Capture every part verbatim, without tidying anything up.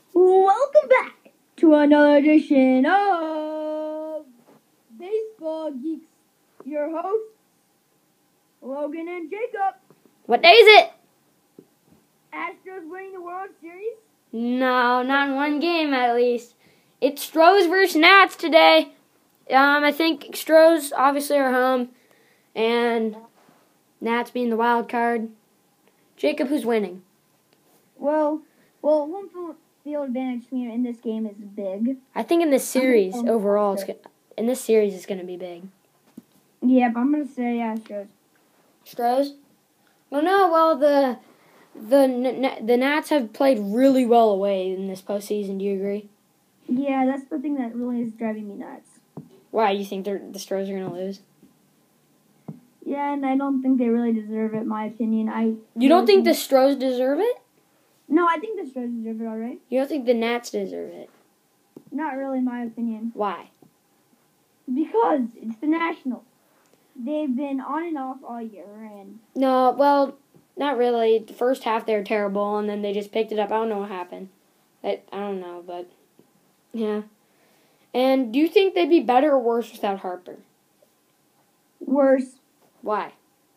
Welcome back to another edition of Baseball Geeks. Your hosts, Logan and Jacob. What day is it? Astros winning the World Series. No, not in one game at least. It's Stros versus Nats today. Um, I think Stros obviously are home, and Nats being the wild card. Jacob, who's winning? Well, well, home field advantage here in this game is big. I think in this series overall, it's gonna, in this series it's going to be big. Yeah, but I'm going to say Astros. Stros? Well, no. Well, the the the Nats have played really well away in this postseason. Do you agree? Yeah, that's the thing that really is driving me nuts. Why? You think they're, the Stros are going to lose? Yeah, and I don't think they really deserve it, in my opinion. I You don't think the Stros deserve it? No, I think the Stros deserve it, all right. You don't think the Nats deserve it? Not really, in my opinion. Why? Because it's the Nationals. They've been on and off all year, and No, well, not really. The first half they were terrible, and then they just picked it up. I don't know what happened. I, I don't know, but yeah. And do you think they'd be better or worse without Harper? worse Why?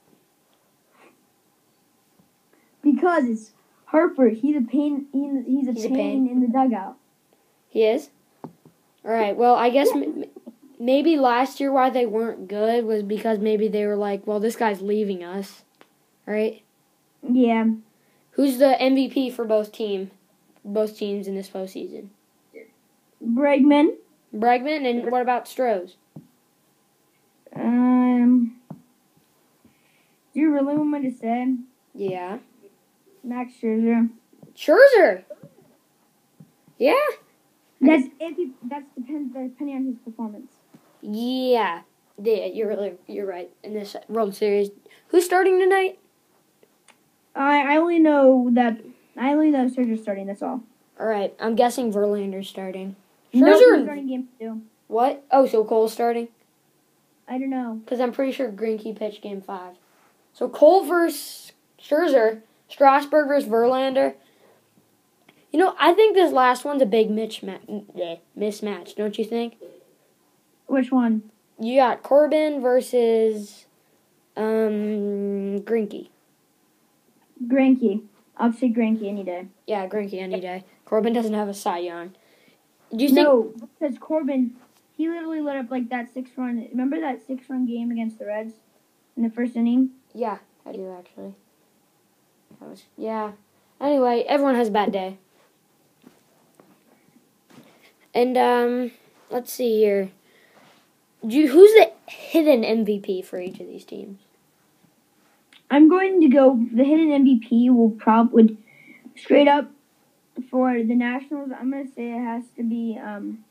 because it's Harper. He's a pain. He's, he's, a, He's a pain pain. in the dugout. He is? All right, well, I guess m- maybe last year why they weren't good was because maybe they were like, well, this guy's leaving us, right? Yeah, Who's the M V P for both team, both teams in this postseason? Bregman. Bregman, and what about Stros? Um, do you really want me to say Yeah. Max Scherzer? Scherzer. Yeah. That's if he, that's depends depending on his performance. Yeah. Yeah, you're really, you're right. In this World Series, who's starting tonight? I I only know that I only know Scherzer's starting. That's all. All right, I'm guessing Verlander's starting. No, Scherzer. he's starting game two. What? Oh, so Cole's starting? I don't know. Because I'm pretty sure Greinke pitched game five. So Cole versus Scherzer, Strasburg versus Verlander. You know, I think this last one's a big mismatch, mismatch, don't you think? Which one? You got Corbin versus um, Greinke. Greinke. I'll say Greinke any day. Yeah, Greinke any day. Corbin doesn't have a Cy Young. Do you think? No, because Corbin, he literally lit up like that six run. Remember that six run game against the Reds in the first inning? Yeah, I do actually. That was yeah. Anyway, everyone has a bad day. And um, let's see here. Do you, who's the hidden M V P for each of these teams? I'm going to go. The hidden M V P will probably straight up for the Nationals. I'm gonna say it has to be. Um,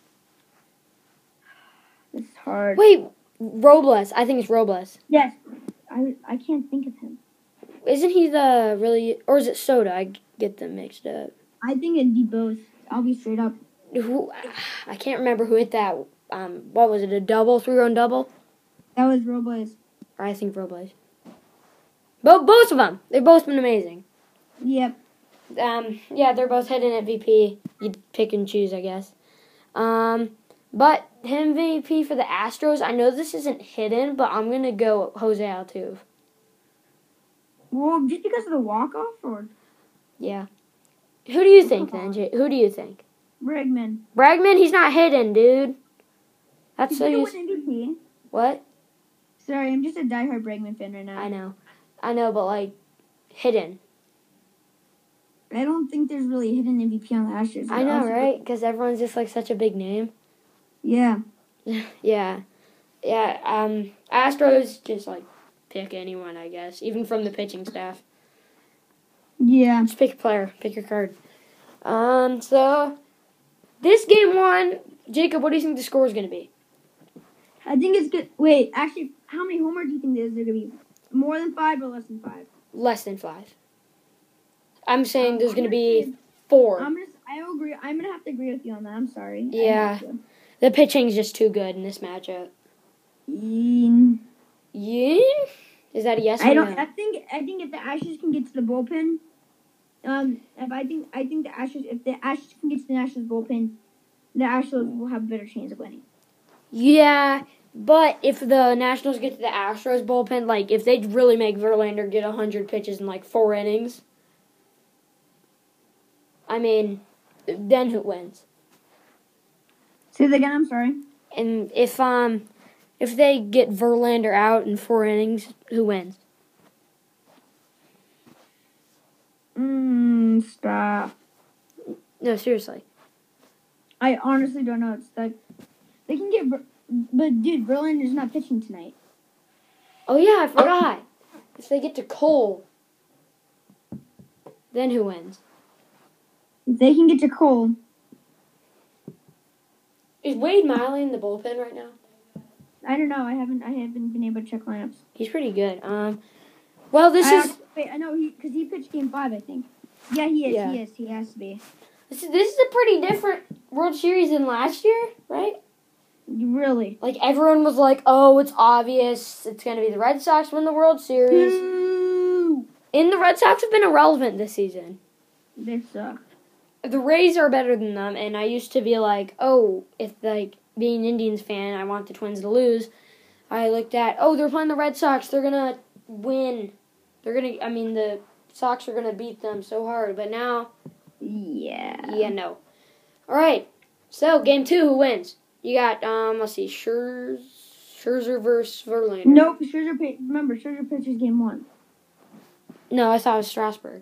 it's hard. Wait, Robles. I think it's Robles. Yes, I I can't think of him. Isn't he the really, or is it Soda? I get them mixed up. I think it'd be both. I'll be straight up. Who? I can't remember who hit that. Um, what was it? A double, three-run double? That was Robles. Or I think Robles. Both, both of them. They've both been amazing. Yep. Um, yeah, they're both hidden M V P. You pick and choose, I guess. Um, but M V P for the Astros. I know this isn't hidden, but I'm gonna go Jose Altuve. Well, just because of the walk off, or Yeah. Who do you think then? Jay? Who do you think? Bregman. Bregman. He's not hidden, dude. That's He's so. gonna You, win M V P. what? Sorry, I'm just a diehard Bregman fan right now. I know, I know, but like hidden. I don't think there's really a hidden M V P on the Astros. I know, Also- right? Because everyone's just like such a big name. Yeah. Yeah, yeah. Um, Astros just like pick anyone, I guess, even from the pitching staff. Yeah. Just pick a player, pick your card. Um, so this game one, Jacob, what do you think the score is going to be? I think it's good. Wait, actually, how many homers do you think there's going to be? More than five or less than five? Less than five. I'm saying Um, there's I'm going to gonna be say- four. I'm gonna. I agree. I'm gonna have to agree with you on that. I'm sorry. I Yeah. have to. The pitching's just too good in this matchup. Mm, Yeah? Is that a yes or I don't. no? I think. I think if the Astros can get to the bullpen, Um, if I think I think the Astros, if the Astros can get to the Nationals bullpen, the Astros will have a better chance of winning. Yeah, but if the Nationals get to the Astros bullpen, like if they really make Verlander get one hundred pitches in like four innings, I mean, then who wins? Say that again. I'm sorry. And if um if they get Verlander out in four innings, who wins? Mmm. Stop. No, seriously. I honestly don't know. It's like they can get, Ver- but dude, Verlander's not pitching tonight. Oh yeah, I forgot. If they get to Cole, then who wins? If they can get to Cole, Is Wade Miley in the bullpen right now? I don't know. I haven't. I haven't been able to check lineups. He's pretty good. Um, well, this I, is wait. I know he because he pitched game five. I think. Yeah, he is. Yeah. He is. He has to be. this is this is a pretty different World Series than last year, right? Really. Like everyone was like, "Oh, it's obvious. It's going to be the Red Sox win the World Series." Boo! And the Red Sox have been irrelevant this season. They suck. The Rays are better than them, and I used to be like, "Oh, if like being an Indians fan, I want the Twins to lose." I looked at, "Oh, they're playing the Red Sox. They're gonna win. They're gonna. I mean, the Sox are gonna beat them so hard." But now, Yeah. yeah, no. All right. So game two, who wins? You got um, let's see, Scherz, Scherzer versus Verlander. Nope. Scherzer. Pitch, remember, Scherzer pitches game one. No, I thought it was Strasburg.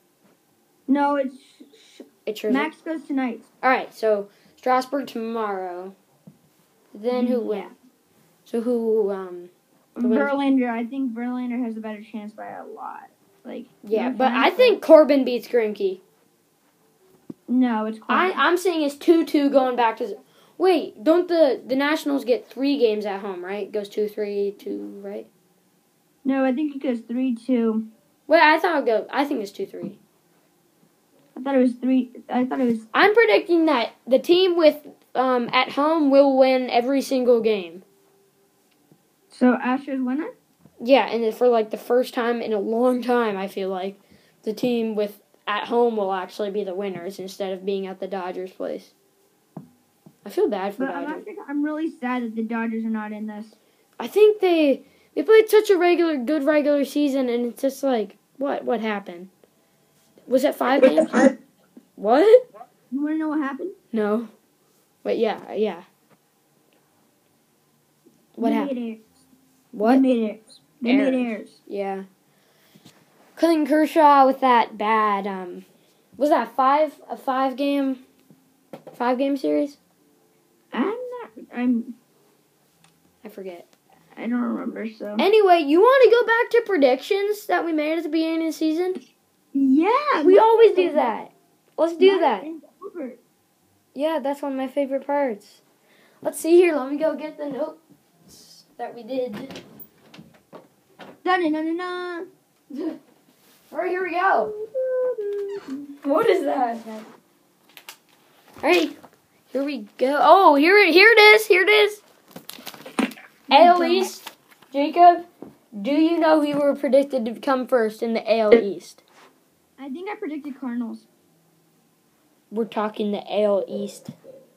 No, it's It's Scherzer. Max goes tonight. All right. So Strasburg tomorrow. Then who Yeah. wins? So who um. Who wins? Verlander. I think Verlander has a better chance by a lot. Like. Yeah, no but I offense, think Corbin beats Greinke. No, it's I, Corbin. I'm saying it's two two going back to... Wait, don't the, the Nationals get three games at home, right? It goes two three two, right? No, I think it goes three two. Wait, I thought it would go... I think it's two three. I thought it was three. I thought it was. I'm predicting that the team with um at home will win every single game. So Astros winner. Yeah, and for like the first time in a long time, I feel like the team with at home will actually be the winners instead of being at the Dodgers' place. I feel bad for But I'm, Dodgers. actually, I'm really sad that the Dodgers are not in this. I think they they played such a regular good regular season, and it's just like what what happened? Was it five games? What? You want to know what happened? No. But yeah, yeah. What they happened? Made errors. What? They made errors. They Errors. made errors. Yeah. Clayton Kershaw with that bad um was that five a five game five game series? I'm not. I'm. I forget. I don't remember. So. Anyway, you want to go back to predictions that we made at the beginning of the season? Yeah. We my always do favorite- that. Let's do my that. favorite. Yeah, that's one of my favorite parts. Let's see here. Let me go get the notes that we did. Da da da da All right, here we go. What is that? All right, here we go. Oh, here, here it is. Here it is. A L East. Jacob, do you know who were predicted to come first in the A L East? I think I predicted Cardinals. We're talking the A L East.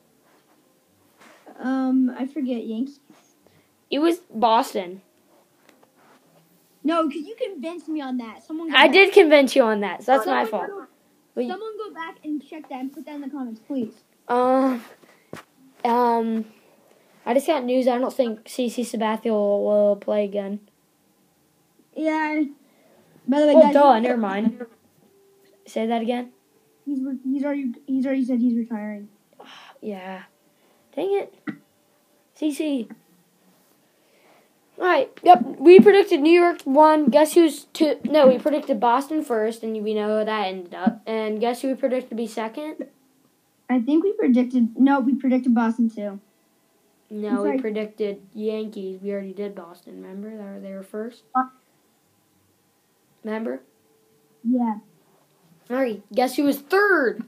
Um, I forget Yankees. It was Boston. No, because you convinced me on that. Someone. Go I back. did convince you on that, so that's my Someone fault. Go, But- someone go back and check that and put that in the comments, please. Um, um, I just got news. I don't think C C Sabathia will, will play again. Yeah. By the way, Oh, guys, duh, never mind. Say that again? He's re- he's already he's already said he's retiring. Yeah. Dang it. C C. Alright, yep. We predicted New York won. Guess who's two? No, we predicted Boston first, and we know how that ended up. And guess who we predicted to be second? I think we predicted. No, we predicted Boston too. No, I'm we sorry. predicted Yankees. We already did Boston, remember? They were, they were first. Uh. Remember? Yeah. Alright, guess who was third?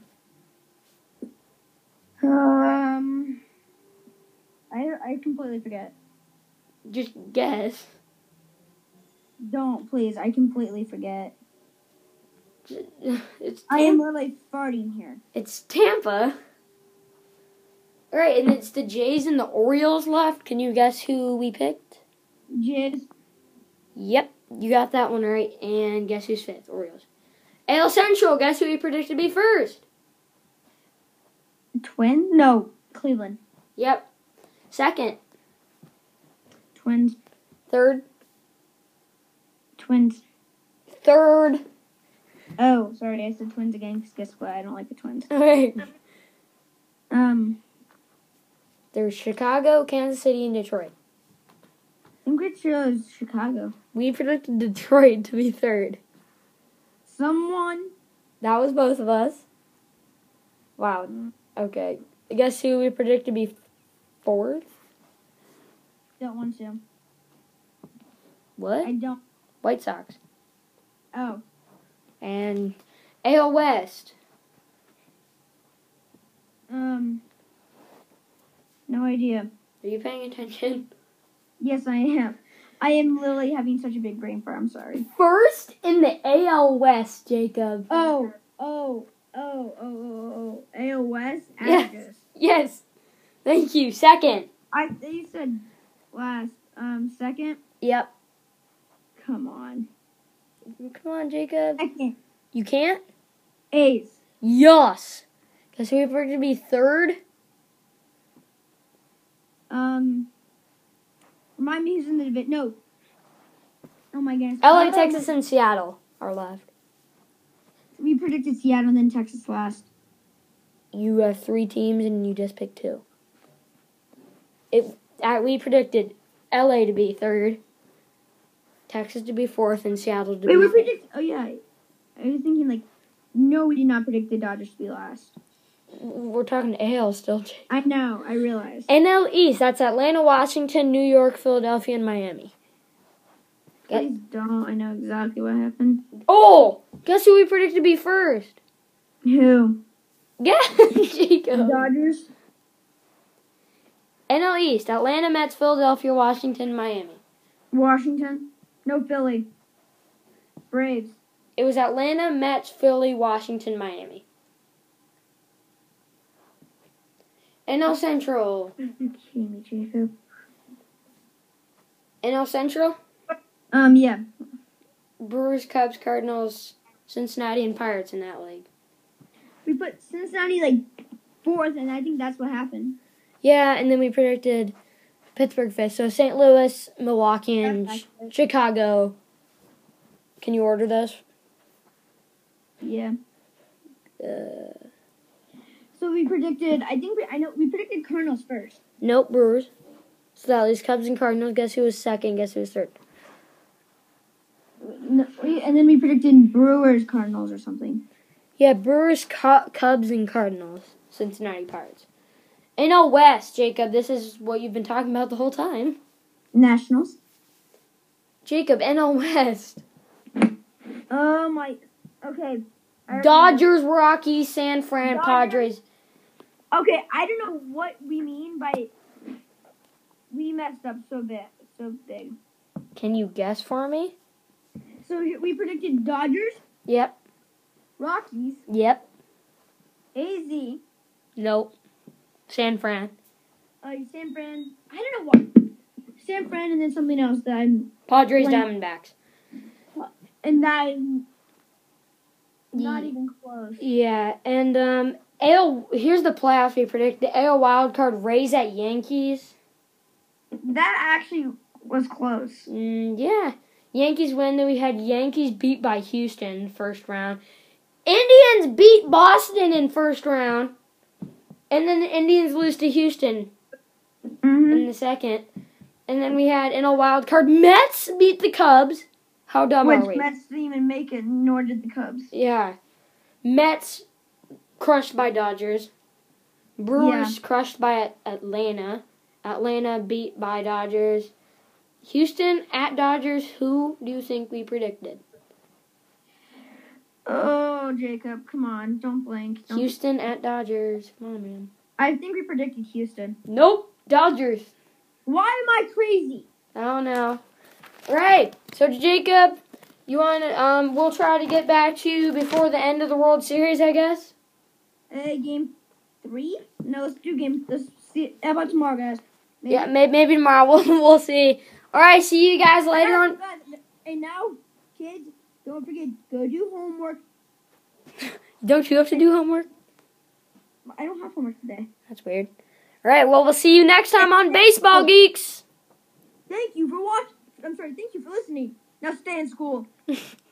Um. I I completely forget. Just guess. Don't please. I completely forget. It's I am Tampa. literally farting here. It's Tampa. All right, and it's the Jays and the Orioles left. Can you guess who we picked? Jizz. Yep, you got that one right. And guess who's fifth? Orioles. A L Central, guess who we predicted to be first? Twins? No, Cleveland. Yep. Second. Twins. Third. Twins. Third. Oh, sorry, I said Twins again. Because guess what? I don't like the Twins. All right. Um, There's Chicago, Kansas City, and Detroit. I think we chose Chicago. We predicted Detroit to be third. Someone. That was both of us. Wow. Okay. Guess who we predicted to be fourth? Don't want to. What? I don't. White Sox. Oh. And A L West. Um. No idea. Are you paying attention? Yes, I am. I am literally having such a big brain fart. I'm sorry. First in the A L West, Jacob. Oh. Oh. Oh. Oh. Oh. Oh. A O West. Yes. Yes. Thank you. Second. I. They said last. Um. Second. Yep. Come on. Come on, Jacob. Second. You can't? A's. Yes. Guess who we predicted to be third? Um. Remind me who's in the debate. No. Oh my goodness. L A, Oh, Texas, and Seattle are left. We predicted Seattle and then Texas last. You have three teams and you just picked two. It. Uh, we predicted L A to be third, Texas to be fourth, and Seattle to Wait, be we fifth. predicted. Oh yeah. I was thinking like, no, we did not predict the Dodgers to be last. We're talking A L still. Jake. I know. I realized. N L East, that's Atlanta, Washington, New York, Philadelphia, and Miami. Please don't. I know exactly what happened. Oh! Guess who we predicted to be first? Who? Yeah, The Jacob. Dodgers. N L East, Atlanta, Mets, Philadelphia, Washington, Miami. Washington. No, Philly. Braves. It was Atlanta, Mets, Philly, Washington, Miami. N L Central. You're kidding me, Jacob. N L Central? Um, yeah. Brewers, Cubs, Cardinals, Cincinnati, and Pirates in that league. We put Cincinnati like fourth, and I think that's what happened. Yeah, and then we predicted Pittsburgh fifth. So Saint Louis, Milwaukee, and That's Ch- accurate. Chicago. Can you order those? Yeah. Uh, So we predicted. I think we. I know we predicted Cardinals first. nope, Brewers. So that leaves Cubs and Cardinals. Guess who was second? Guess who was third? No, we, and then we predicted Brewers, Cardinals, or something. Yeah, Brewers, Cu- Cubs, and Cardinals. Cincinnati Pirates. N L West, Jacob. This is what you've been talking about the whole time. Nationals. Jacob, N L West. Oh my. Okay. I remember. Dodgers, Rockies, San Fran, Dodgers. Padres. Okay, I don't know what we mean by we messed up so big, so big. Can you guess for me? So we predicted Dodgers, Yep. Rockies, Yep. A Z, Nope. San Fran. uh, San Fran. I don't know what. San Fran, and then something else that I'm, Padres, When- Diamondbacks. and that I'm not Ye- even close. Yeah, and um, A L. Here's the playoffs we predict: the A L wild card, Rays at Yankees. That actually was close. Mm, yeah, Yankees win. Then we had Yankees beat by Houston in first round. Indians beat Boston in first round, and then the Indians lose to Houston Mm-hmm. in the second. And then we had in a wild card, Mets beat the Cubs. How dumb are Which we? Mets didn't even make it, nor did the Cubs. Yeah. Mets crushed by Dodgers. Brewers crushed by At- Atlanta. Atlanta beat by Dodgers. Houston at Dodgers. Who do you think we predicted? Oh, Jacob, come on, don't blink. Don't. Houston at Dodgers. Come on, man. I think we predicted Houston. Nope. Dodgers. Why am I crazy? I don't know. Right. So, Jacob, You want to, um, we'll try to get back to you before the end of the World Series, I guess. Uh, game three? No, let's do game. Let's see. How about tomorrow, guys? Maybe? Yeah, maybe, maybe tomorrow. We'll, we'll see. All right, see you guys later on. And now, kids, don't forget, go do homework. Don't you have to do homework? I don't have homework today. That's weird. All right, well, we'll see you next time on Baseball Geeks. Thank you for watching. I'm sorry, thank you for listening. Now stay in school.